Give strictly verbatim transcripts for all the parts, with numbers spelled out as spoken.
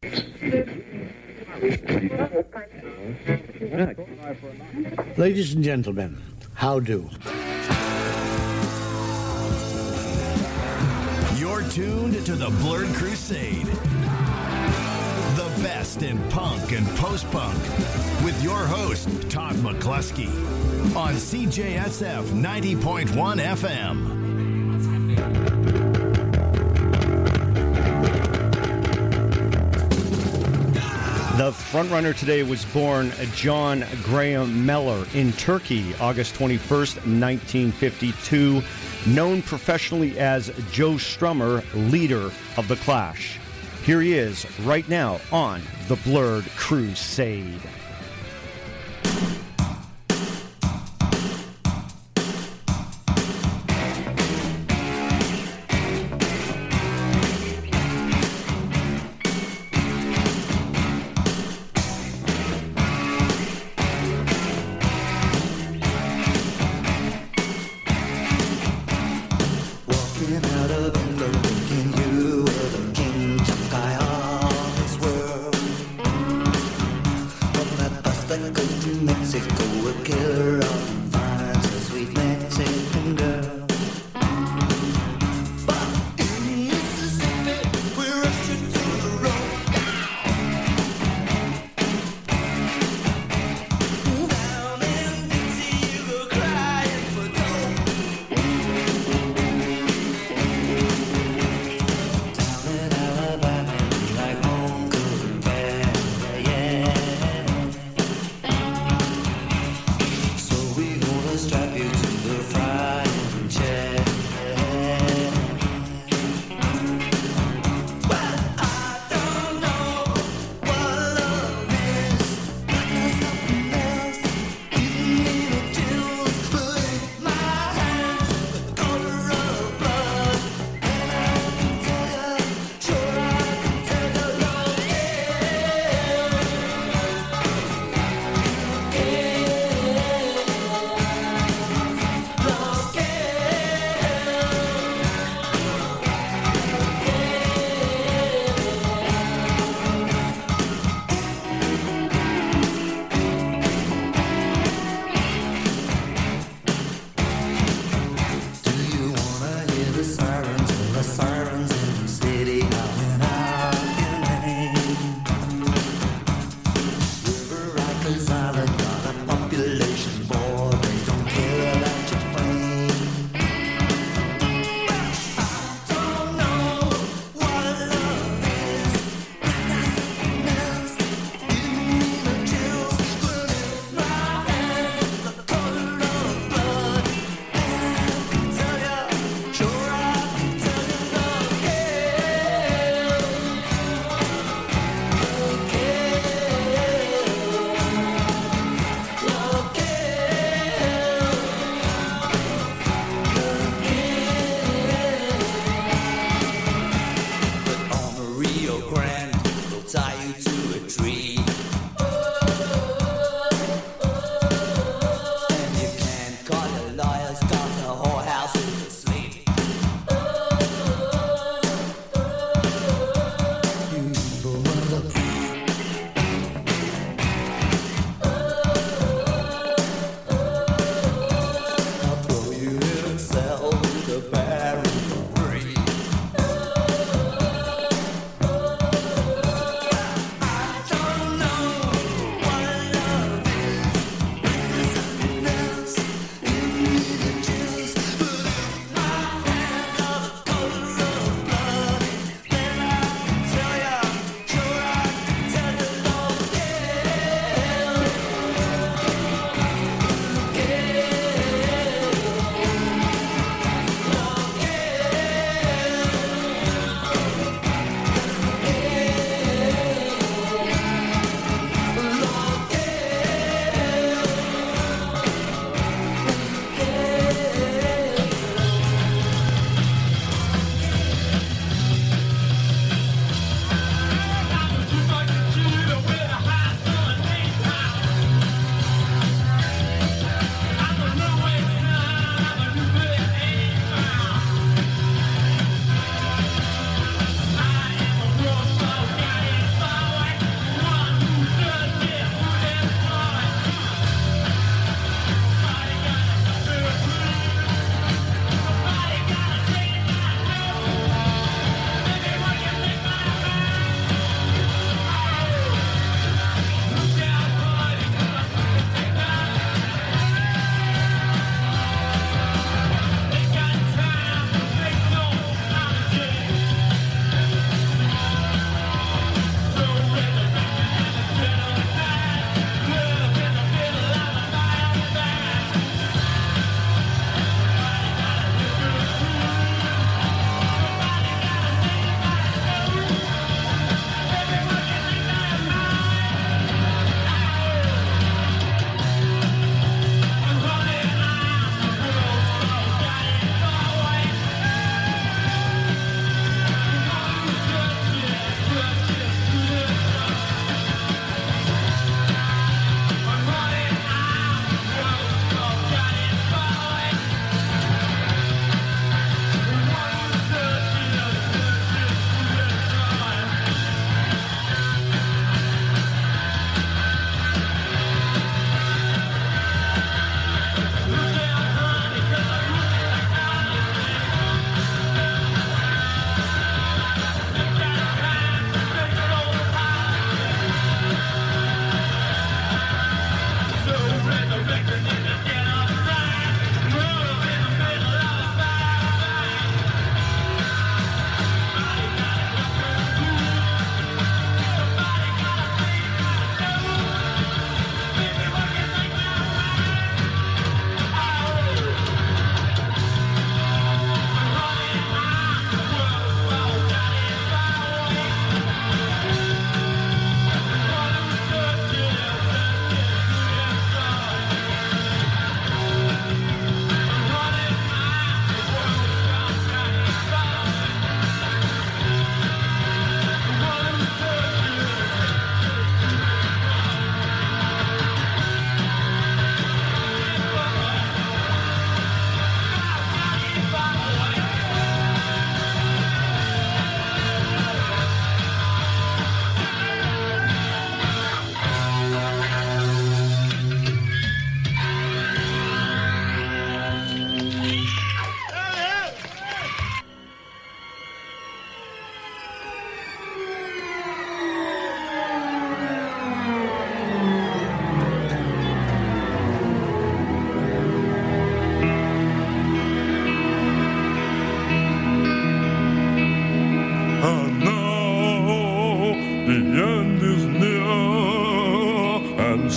Ladies and gentlemen, how do? You're tuned to the Blurred Crusade. The best in punk and post-punk with your host, Todd McCluskey, on C J S F ninety point one F M. The frontrunner today was born John Graham Mellor in Turkey, August twenty-first, nineteen fifty-two, known professionally as Joe Strummer, leader of The Clash. Here he is right now on The Blurred Crusade.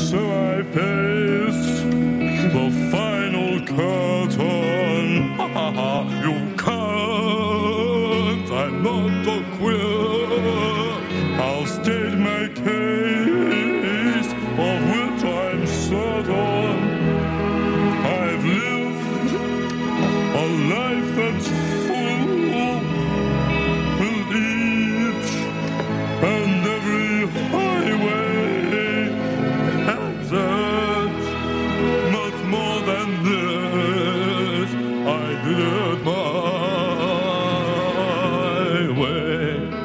so I face the final curtain. Ha ha ha, you can't, I'm not a queer. I'll state my case, of which I'm certain. I've lived a life that's full, with each and every highway has it. Much more than this, I did it my way.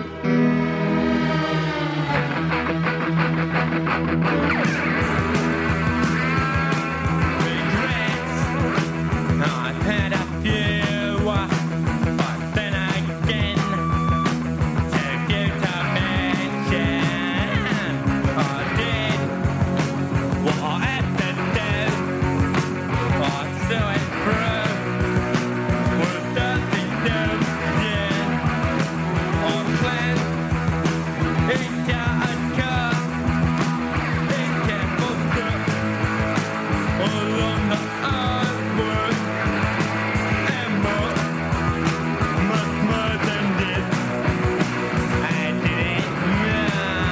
Regrets, I've had a few, but then again, take you to mention, I did what I had to do. I saw it through with nothing new, yeah. I planned it and cut, it careful grip along the earthwork, and more, much more than this. I didn't know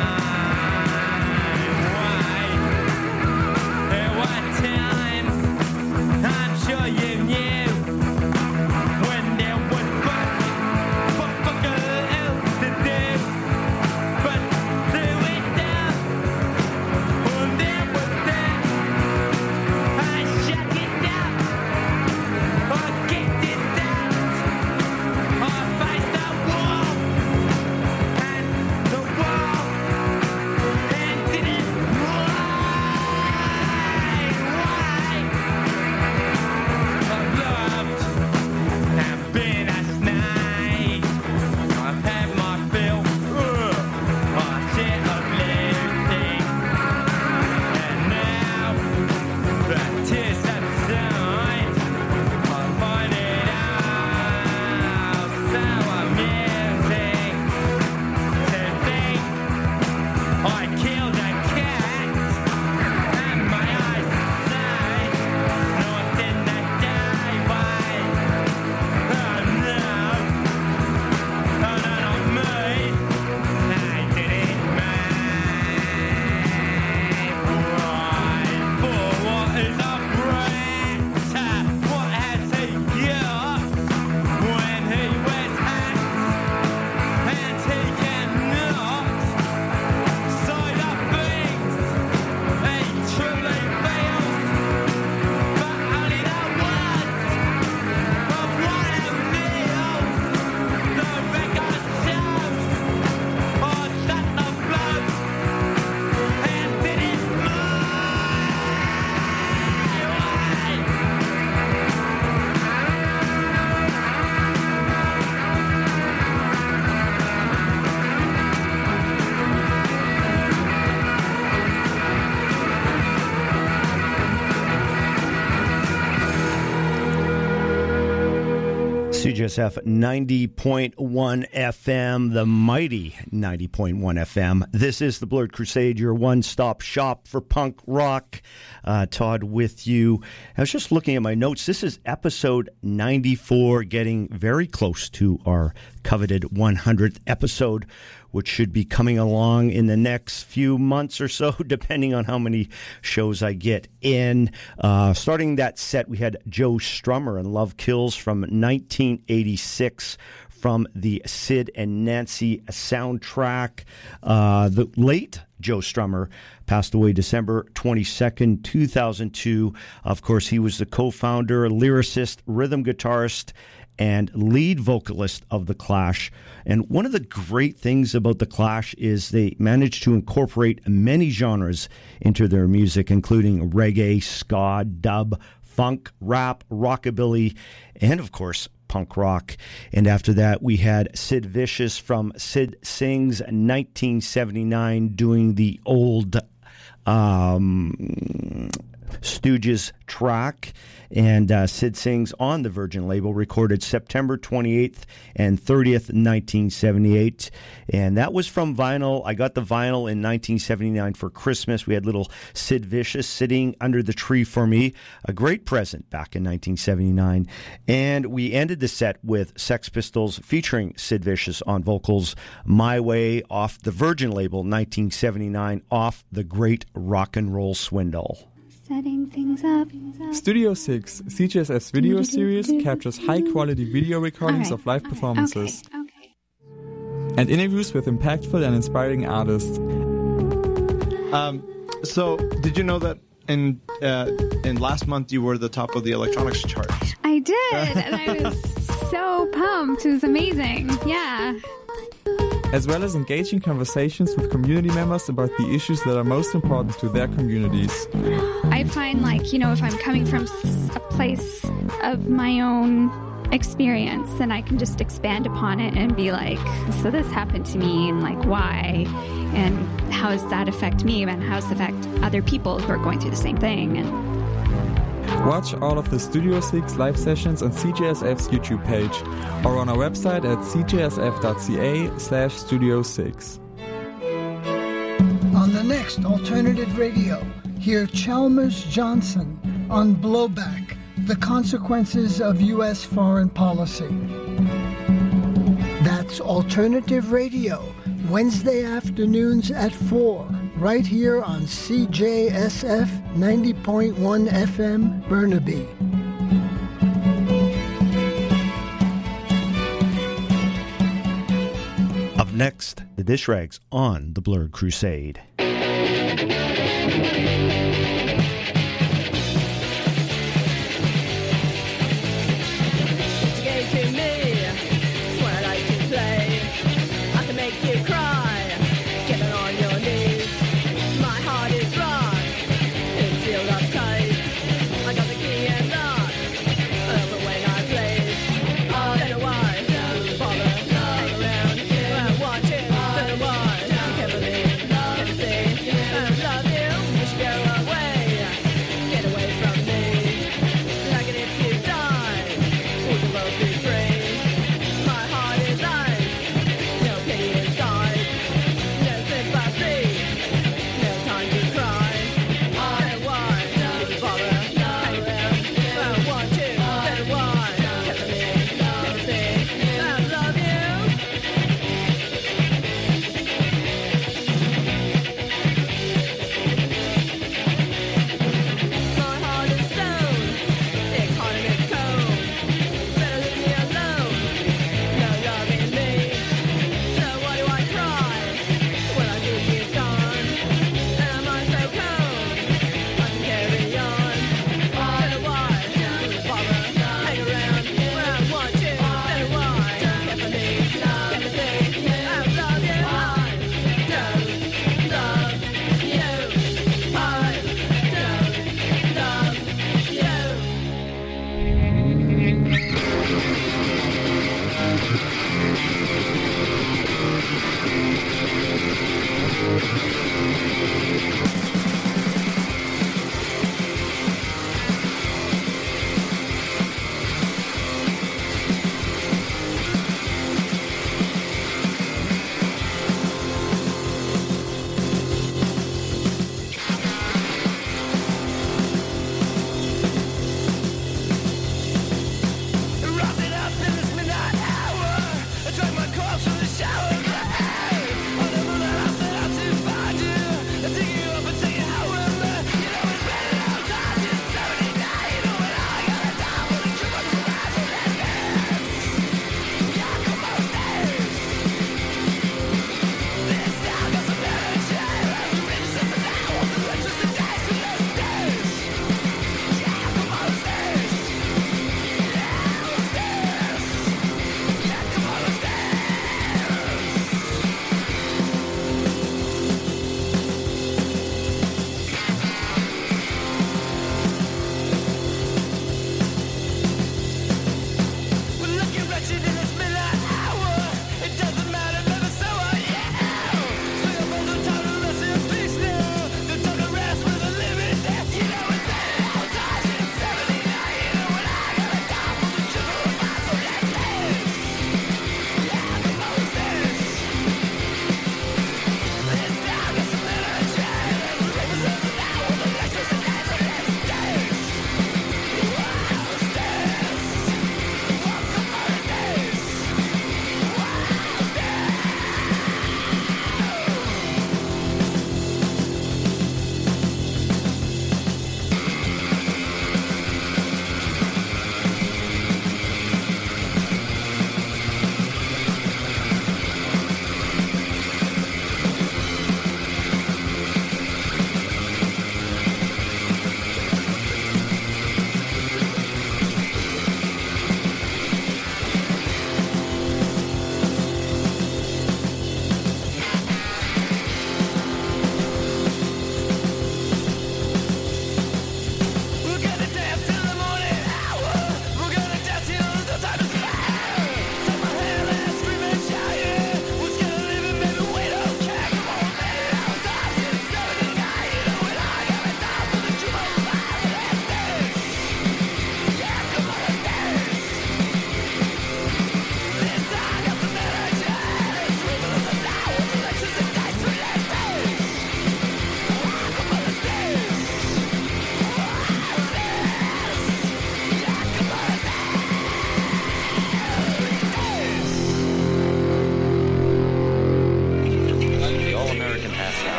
why. There were times, I'm sure you knew, when there was fuck, fuck, fuck else to do, but through it down, when there was that, I shut it down, I kicked it down, I faced the wall, and the wall, and didn't why, why? I've loved and been a snake. I've had my fill, ugh, my shit of losing, and now the tears subside. I find it all so amusing to think I killed a cat, and my eyes say, not in the daylight. Oh no, oh no, not me. I didn't mind. Right, for what is a brat? What has he got when he wears hats and he cannot side up things? He truly feels, but only the words of one of Neil's. The record shows I shut the blood and did it my way. C J S F ninety point one F M, the mighty ninety point one F M. This is the Blurred Crusade, your one-stop shop for punk rock. Uh, Todd with you. I was just looking at my notes. This is episode ninety-four, getting very close to our coveted one hundredth episode, which should be coming along in the next few months or so, depending on how many shows I get in. Uh, starting that set, we had Joe Strummer and Love Kills from nineteen eighty-six from the Sid and Nancy soundtrack. Uh, the late Joe Strummer passed away December twenty-second, two thousand two. Of course, he was the co-founder, lyricist, rhythm guitarist, and lead vocalist of The Clash. And one of the great things about The Clash is they managed to incorporate many genres into their music, including reggae, ska, dub, funk, rap, rockabilly, and of course, punk rock. And after that, we had Sid Vicious from Sid Sings nineteen seventy-nine doing the old um, Stooges track. And uh, Sid Sings on the Virgin label, recorded September twenty-eighth and thirtieth, nineteen seventy-eight. And that was from vinyl. I got the vinyl in nineteen seventy-nine for Christmas. We had little Sid Vicious sitting under the tree for me. A great present back in nineteen seventy-nine. And we ended the set with Sex Pistols featuring Sid Vicious on vocals, My Way, off the Virgin label, nineteen seventy-nine, off The Great Rock and Roll Swindle. Setting things up. Studio six, C J S F's video series, captures high-quality video recordings Right. of live performances Okay. okay. and interviews with impactful and inspiring artists. Um, so, did you know that in uh, in last month you were the top of the electronics chart? I did, and I was so pumped. It was amazing. Yeah. As well as engaging conversations with community members about the issues that are most important to their communities. I find, like, you know, if I'm coming from s- a place of my own experience, then I can just expand upon it and be like, so this happened to me, and like, why? And how does that affect me? And how does it affect other people who are going through the same thing? And Watch all of the Studio six live sessions on C J S F's YouTube page or on our website at c j s f dot c a slash studio six. On the next Alternative Radio, hear Chalmers Johnson on Blowback, the consequences of U S foreign policy. That's Alternative Radio, Wednesday afternoons at four, right here on C J S F ninety point one F M, Burnaby. Up next, the Dish Rags on the Blurred Crusade. Love you, wish you go away.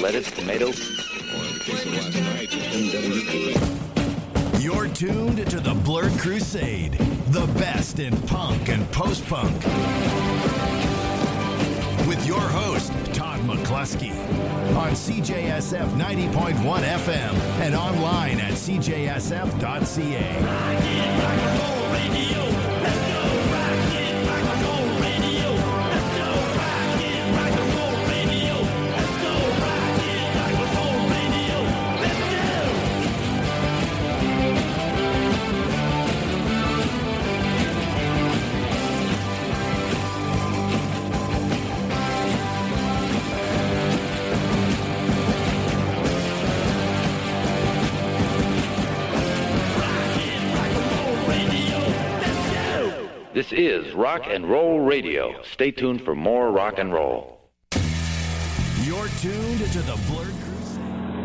lettuce, tomato, or in the case of last night, M W K. You're tuned to the Blurred Crusade, the best in punk and post-punk. With your host, Todd McCluskey, on C J S F ninety point one F M and online at C J S F dot C A. This is Rock and Roll Radio. Stay tuned for more rock and roll. You're tuned to the Blurred Crusade.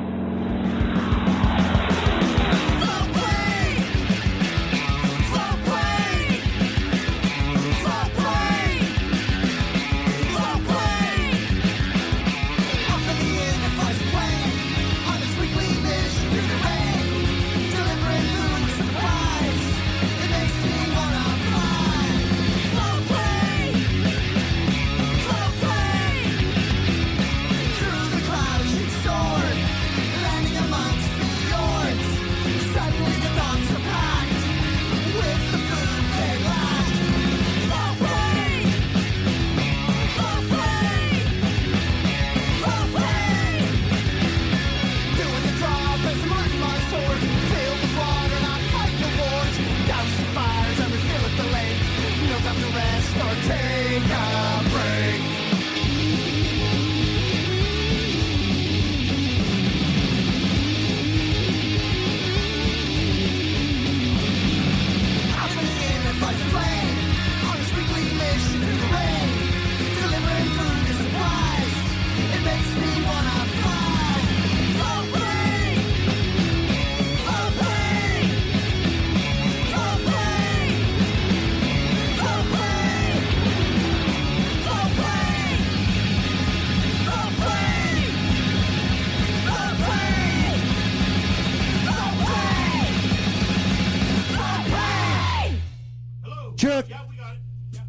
Chuck. Yeah, we got it. Yeah.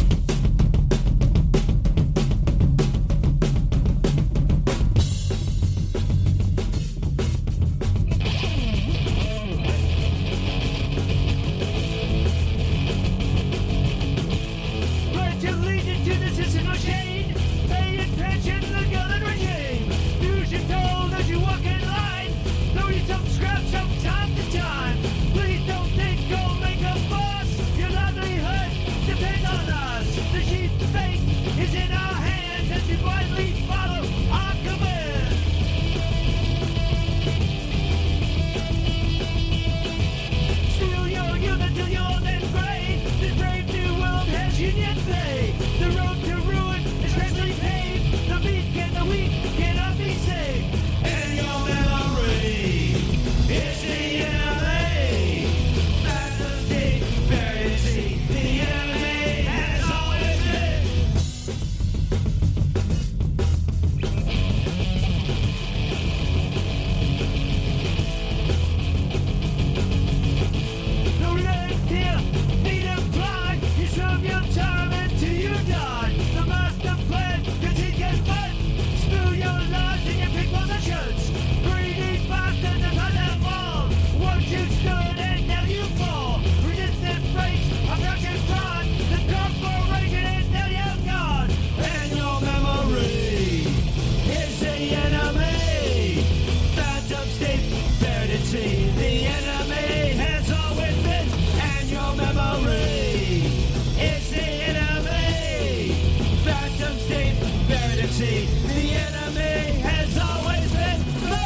Pledge allegiance to the system of shade. Pay attention to the gun regime. Use your toes as you walk in line. Throw you some scraps from time to time. Please don't think you'll make a fuss. Your livelihood depends on us. The sheep's fate is in our hands as we blindly follow our command. Steal your youth until you're then gray. This brave new world has union pay. The road to ruin is freshly paved. The meek and the weak cannot be saved. And your memory is the enemy. That's the deep buried sea. The enemy has always been. No left here, need apply. You serve your time until you die. The master plan, cause he can fight. Spill your lives in your big possessions. Greedy bastards upon that wall. Once you stood and now you fall. Resistance breaks, oppression fraud. The corporation is now you're gone. And your memory is the enemy. Phantom state, buried at sea. The enemy has always been. And your memory is the enemy. Phantom state, buried at sea. The enemy has always been.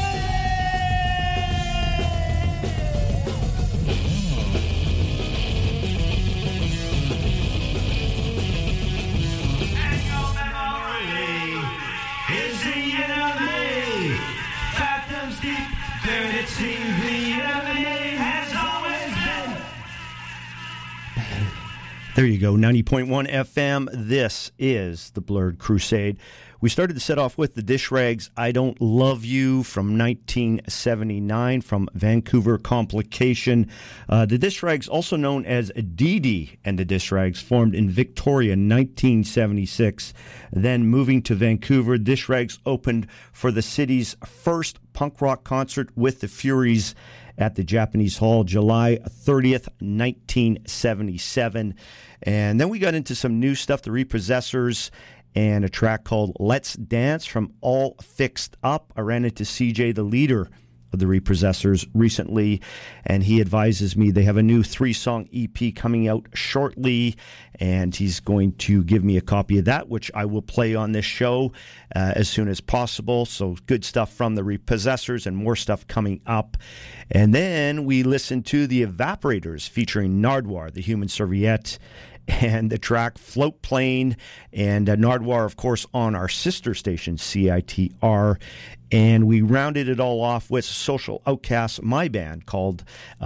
And your memory is the enemy. Phantoms deep, buried at sea. The enemy has always been. There you go, ninety point one F M. This is the Blurred Crusade. We started to set off with the Dish Rags, I Don't Love You from nineteen seventy-nine from Vancouver Complication. Uh, the Dish Rags, also known as Dee Dee and the Dish Rags, formed in Victoria in nineteen seventy-six. Then moving to Vancouver, Dish Rags opened for the city's first punk rock concert with the Furies at the Japanese Hall, July thirtieth, nineteen seventy-seven. And then we got into some new stuff, the Repossessors, and a track called Let's Dance from All Fixed Up. I ran into C J, the leader of the Repossessors, recently, and he advises me they have a new three-song E P coming out shortly, and he's going to give me a copy of that, which I will play on this show uh, as soon as possible. So good stuff from the Repossessors and more stuff coming up. And then we listened to the Evaporators featuring Nardwuar, the Human Serviette, and the track Float Plane, and uh, Nardwuar, of course, on our sister station, C I T R. And we rounded it all off with Social Outcasts, my band, called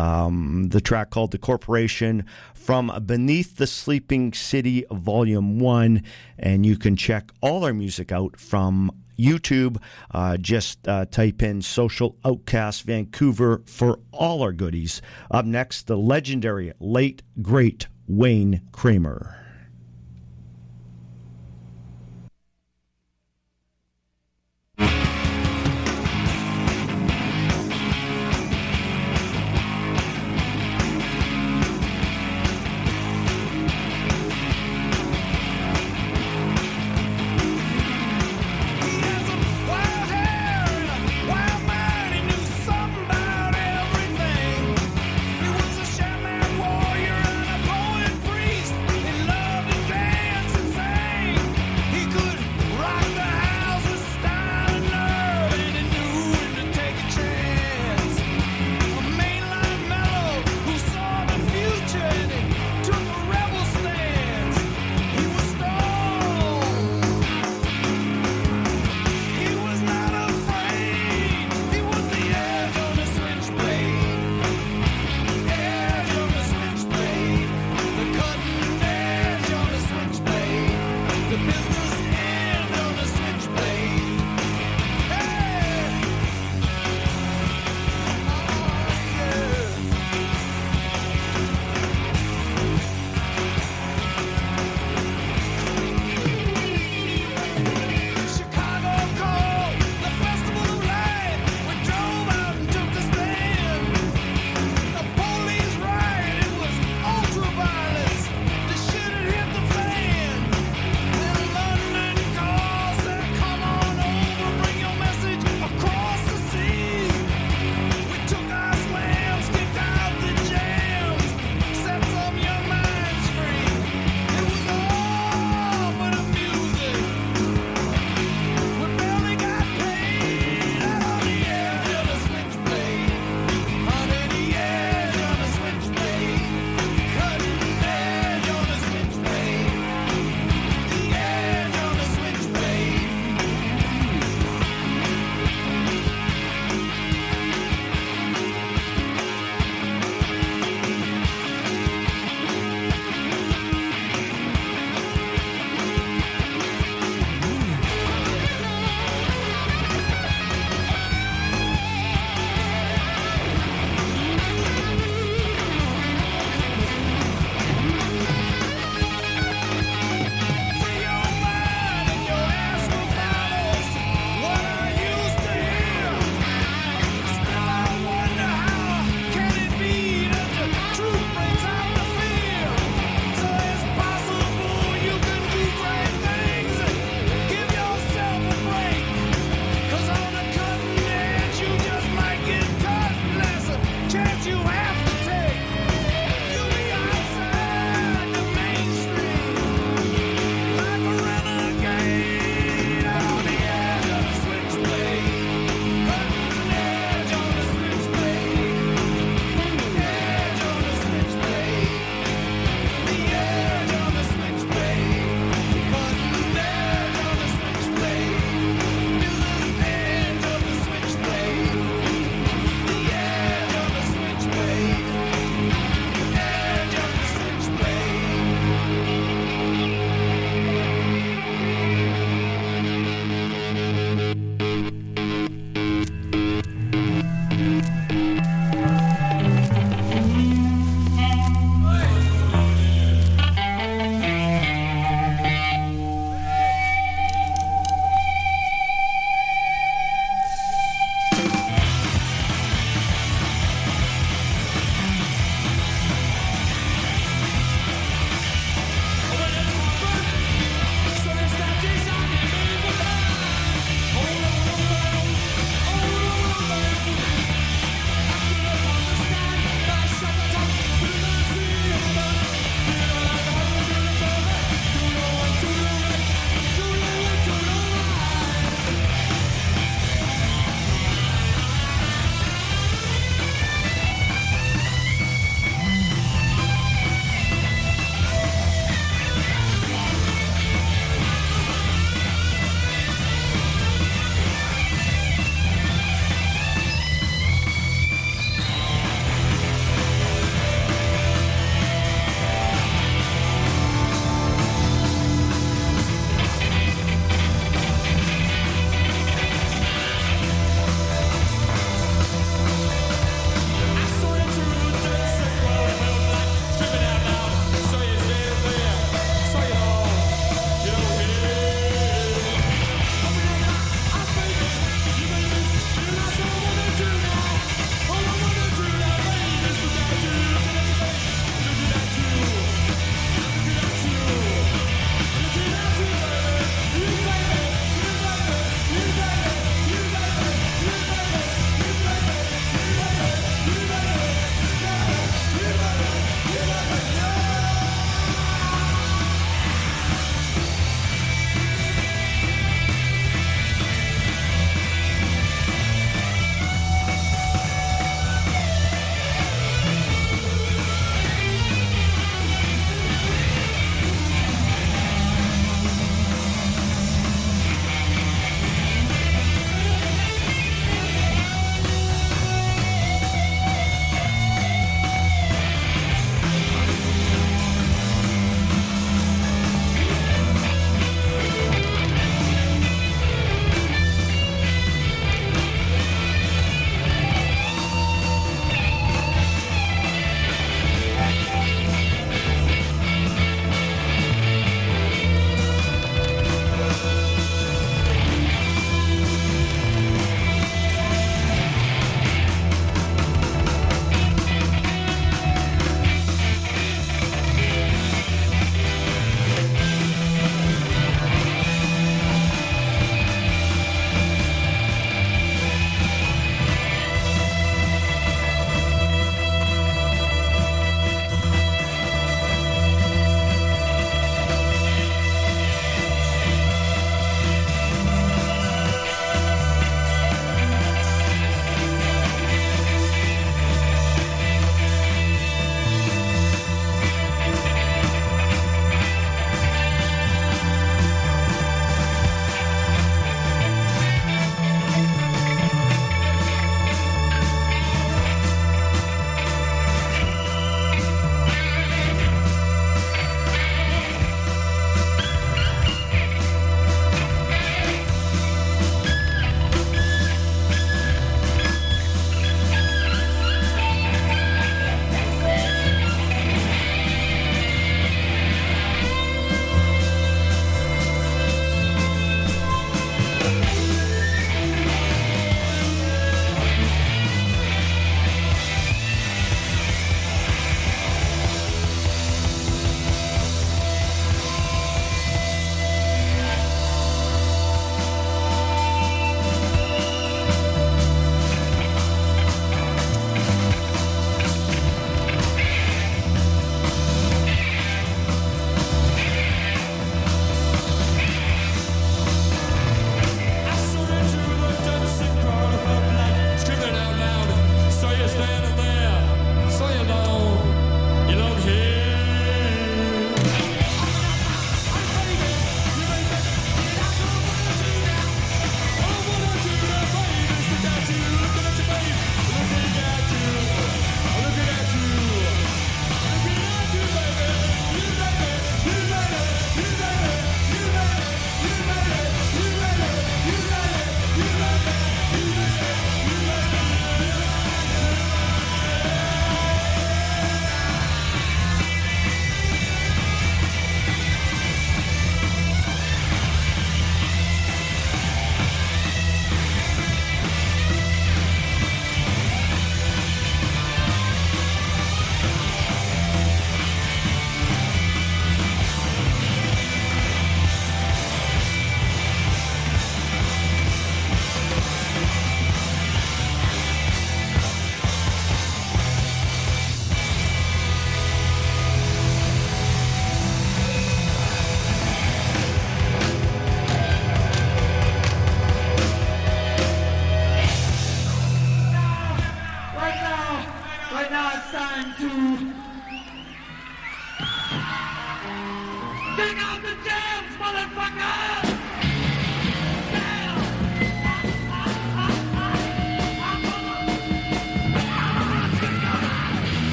um, the track called The Corporation from Beneath the Sleeping City, Volume one. And you can check all our music out from YouTube. Uh, just uh, type in Social Outcasts Vancouver for all our goodies. Up next, the legendary, late, great Wayne Kramer. He was a shaman warrior and a poet priest. He loved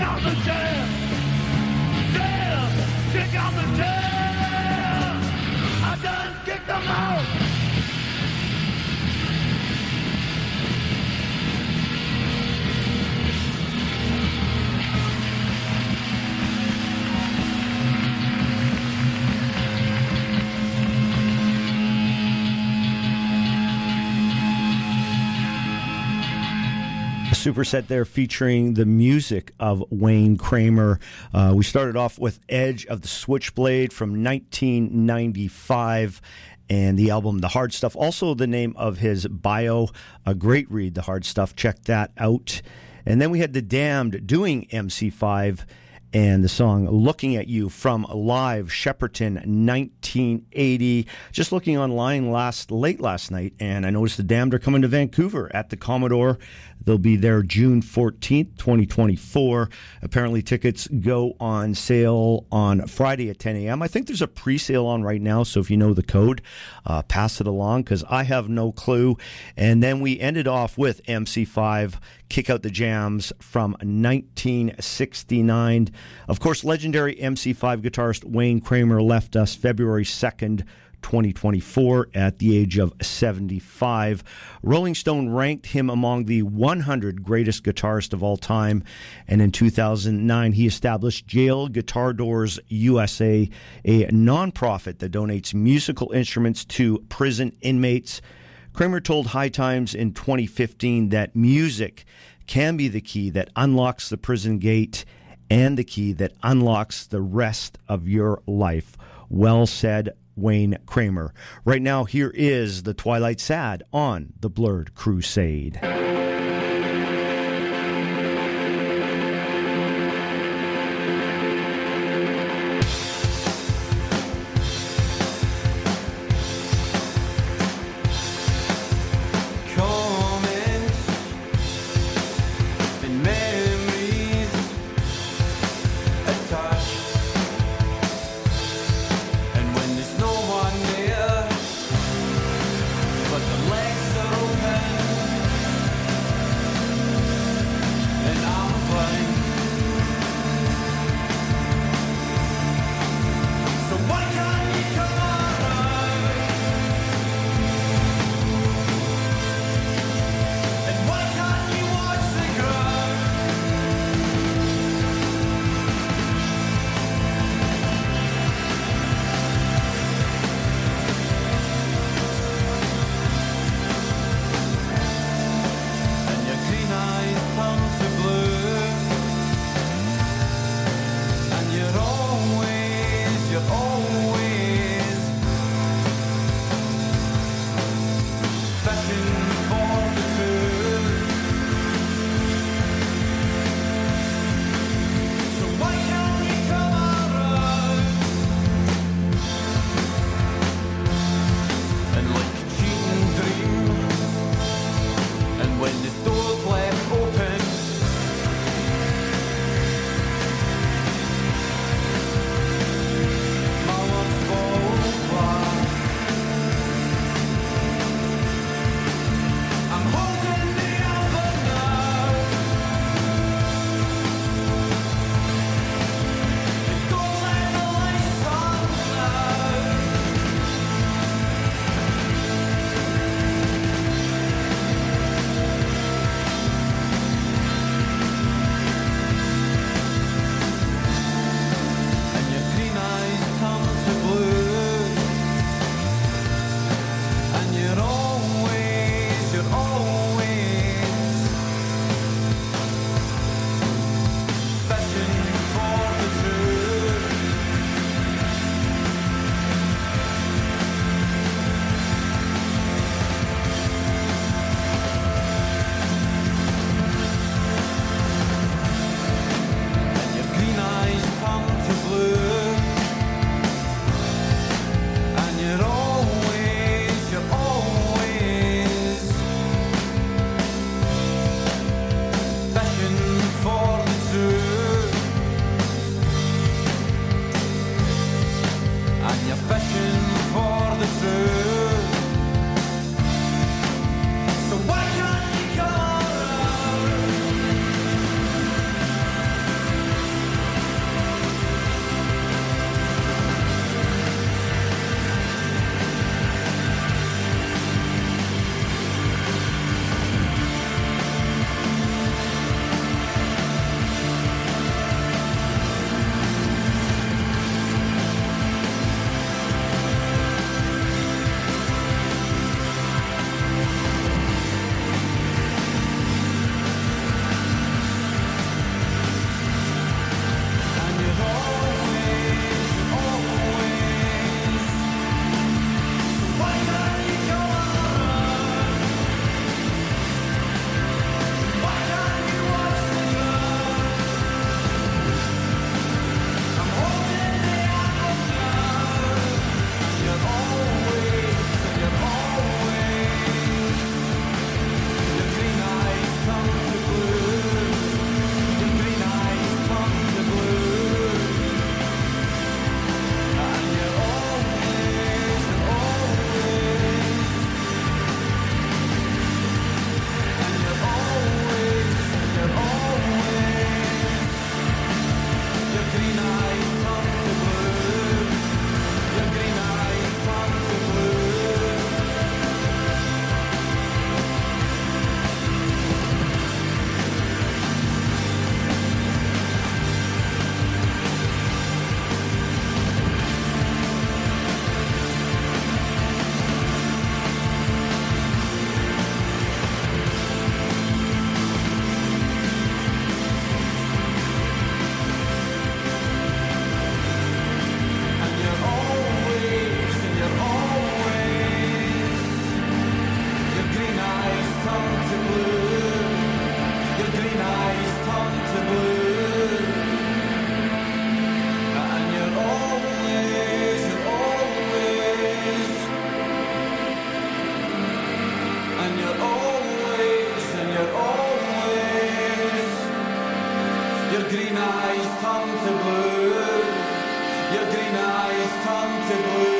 out the tail. Tail, kick out the tail. I done kicked them out. Superset there featuring the music of Wayne Kramer. Uh, we started off with Edge of the Switchblade from nineteen ninety-five and the album The Hard Stuff. Also the name of his bio, a great read, The Hard Stuff. Check that out. And then we had The Damned doing M C five and the song Looking at You from Live Shepperton nineteen eighty. Just looking online last late last night, and I noticed the Damned are coming to Vancouver at the Commodore. They'll be there June fourteenth, twenty twenty-four. Apparently tickets go on sale on Friday at ten a.m. I think there's a pre-sale on right now, so if you know the code, uh, pass it along, because I have no clue. And then we ended off with M C five, Kick Out the Jams from nineteen sixty-nine. Of course, legendary M C five guitarist Wayne Kramer left us February second, twenty twenty-four at the age of seventy-five. Rolling Stone ranked him among the one hundred greatest guitarists of all time, and in two thousand nine he established Jail Guitar Doors U S A, a nonprofit that donates musical instruments to prison inmates. Kramer told High Times in twenty fifteen that music can be the key that unlocks the prison gate and the key that unlocks the rest of your life. Well said, Wayne Kramer. Right now, here is The Twilight Sad on The Blurred Crusade. But the legs are open. Your green eyes turn to blue. Your green eyes turn to blue.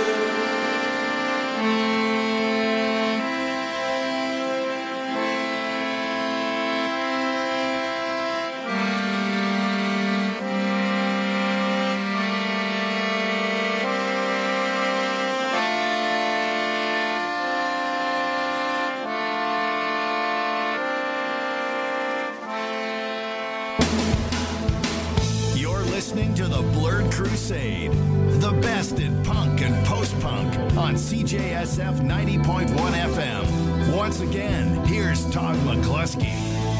Listening to the Blurred Crusade, the best in punk and post-punk on C J S F ninety point one F M. Once again, here's Todd McCluskey.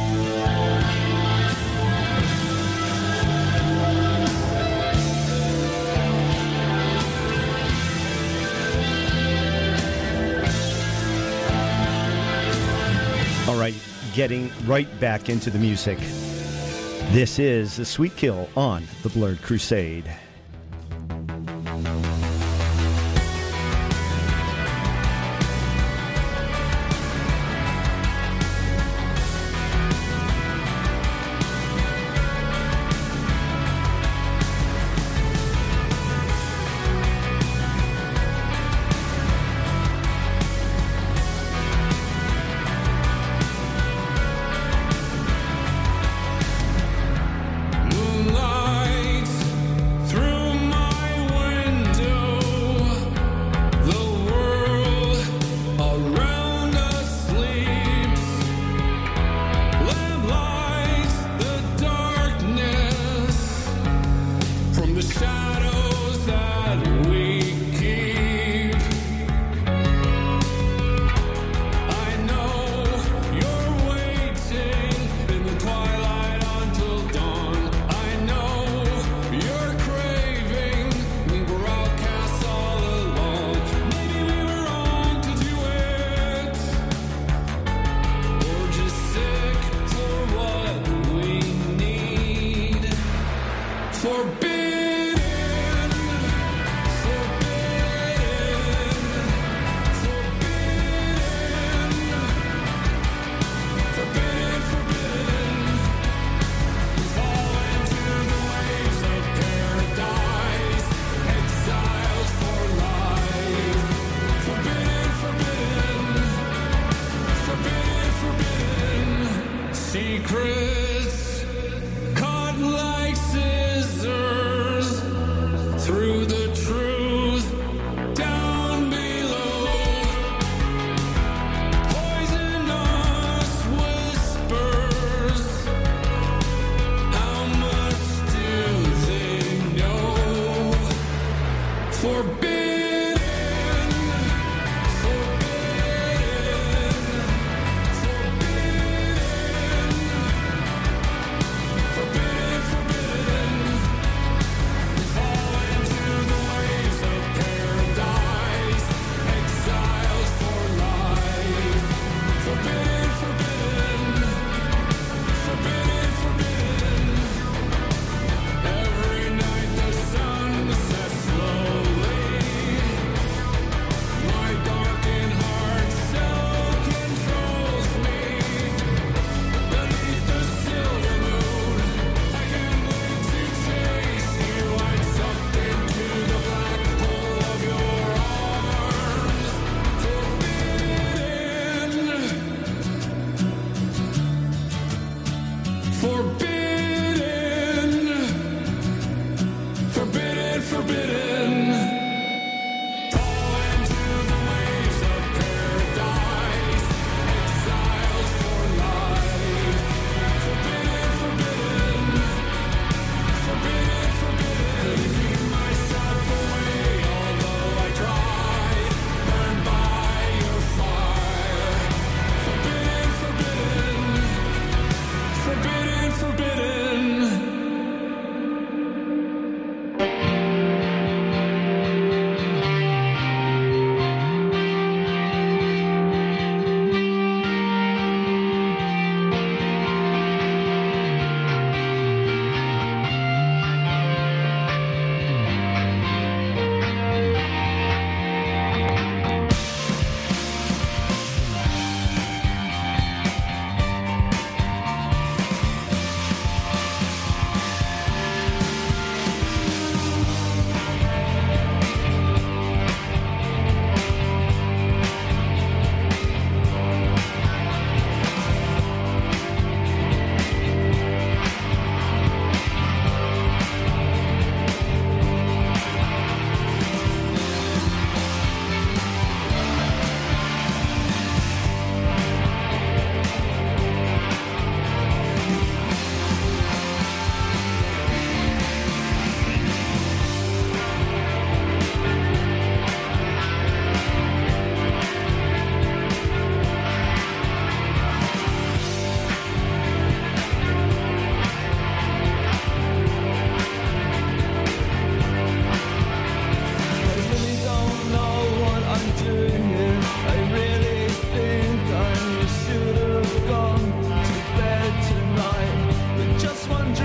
All right, getting right back into the music. This is The Sweet Kill on the Blurred Crusade. Through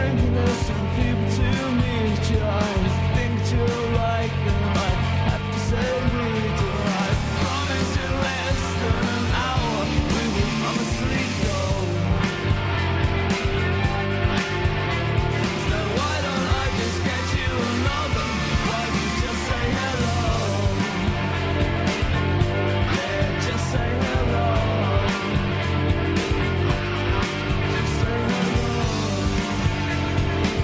thinking there's some people to meet you. I think you're like them. I have to say we do. I promise in less than an hour we will honestly go. So why don't I just get you another? Why don't you just say hello? Yeah, just say hello. Just say hello.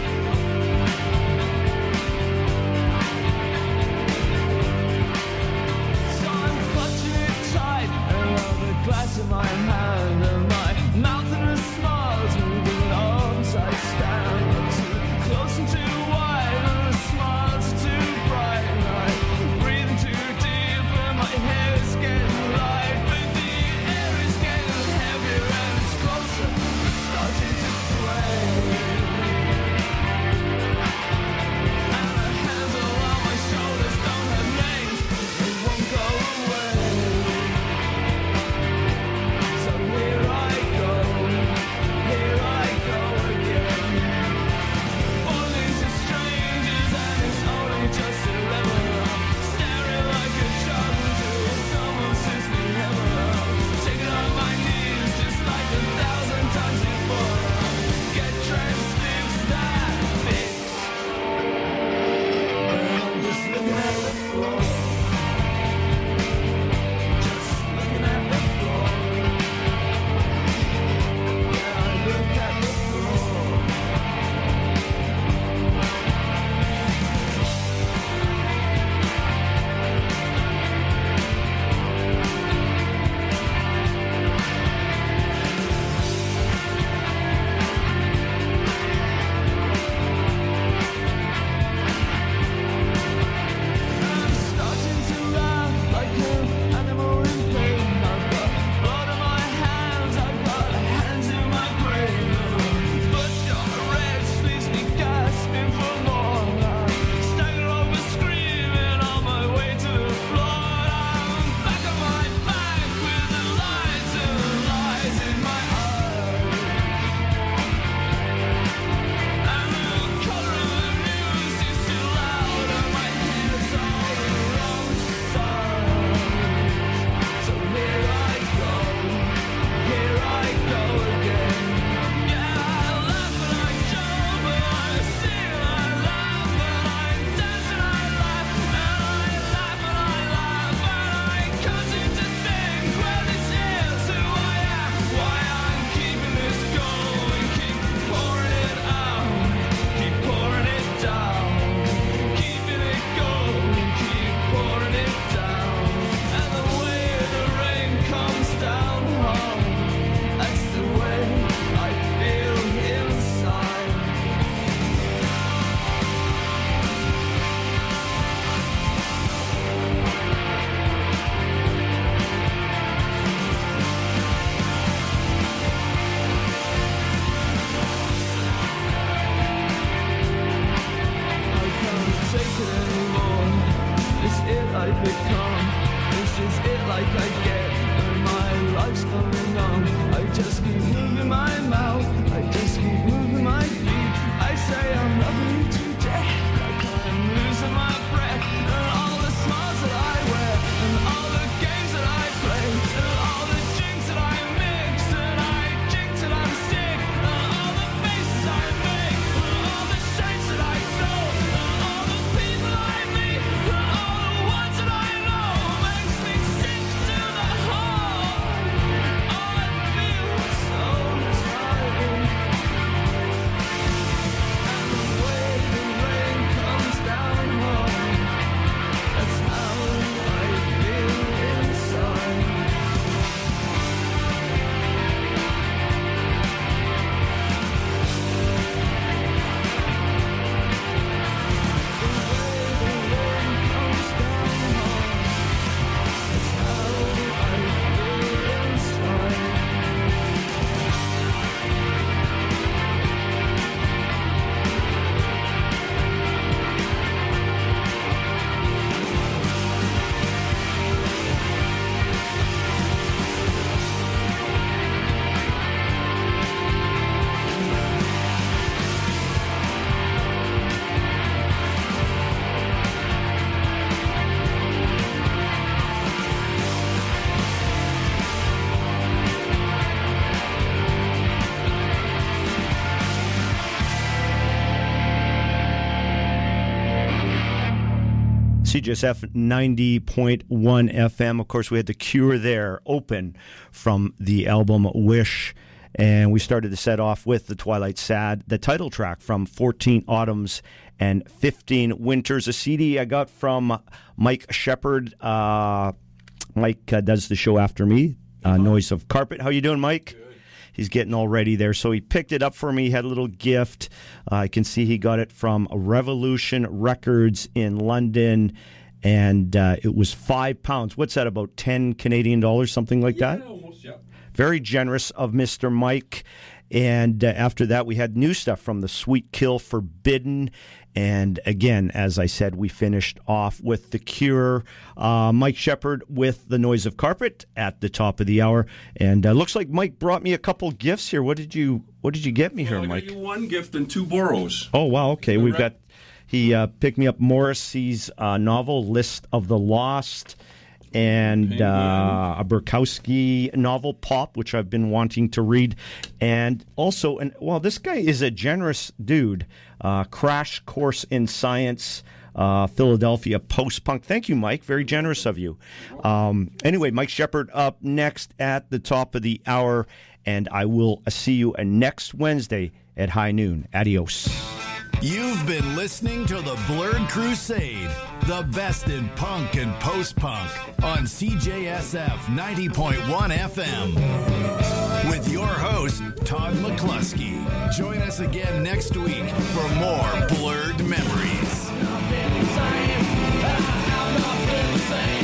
C J S F ninety point one F M. Of course, we had The Cure there, Open, from the album Wish. And we started the set off with The Twilight Sad, the title track from fourteen Autumns and fifteen Winters, a C D I got from Mike Shepard. Uh, Mike uh, does the show after me, uh, Noise of Carpet. How you doing, Mike? Good. He's getting all ready there. So he picked it up for me, had a little gift. Uh, I can see he got it from Revolution Records in London, and uh, it was five pounds. What's that, about ten Canadian dollars, something like yeah, that? Almost, yeah. Very generous of Mister Mike. And uh, after that, we had new stuff from the Sweet Kill Forbidden. And again, as I said, we finished off with The Cure. Uh, Mike Shepard with The Noise of Carpet at the top of the hour. And uh, looks like Mike brought me a couple gifts here. What did you What did you get me well, here, I Mike? got you one gift and two borrows. Oh, wow. Okay. We've right? got, he uh, picked me up Morrissey's uh, novel, List of the Lost, and uh, a Bukowski novel, Pop, which I've been wanting to read. And also, and well, this guy is a generous dude. Uh, Crash Course in Science, uh, Philadelphia post-punk. Thank you, Mike. Very generous of you. Um, anyway, Mike Shepard up next at the top of the hour, and I will see you next Wednesday at high noon. Adios. You've been listening to the Blurred Crusade, the best in punk and post-punk on C J S F ninety point one F M. With your host, Todd McCluskey. Join us again next week for more Blurred Memories.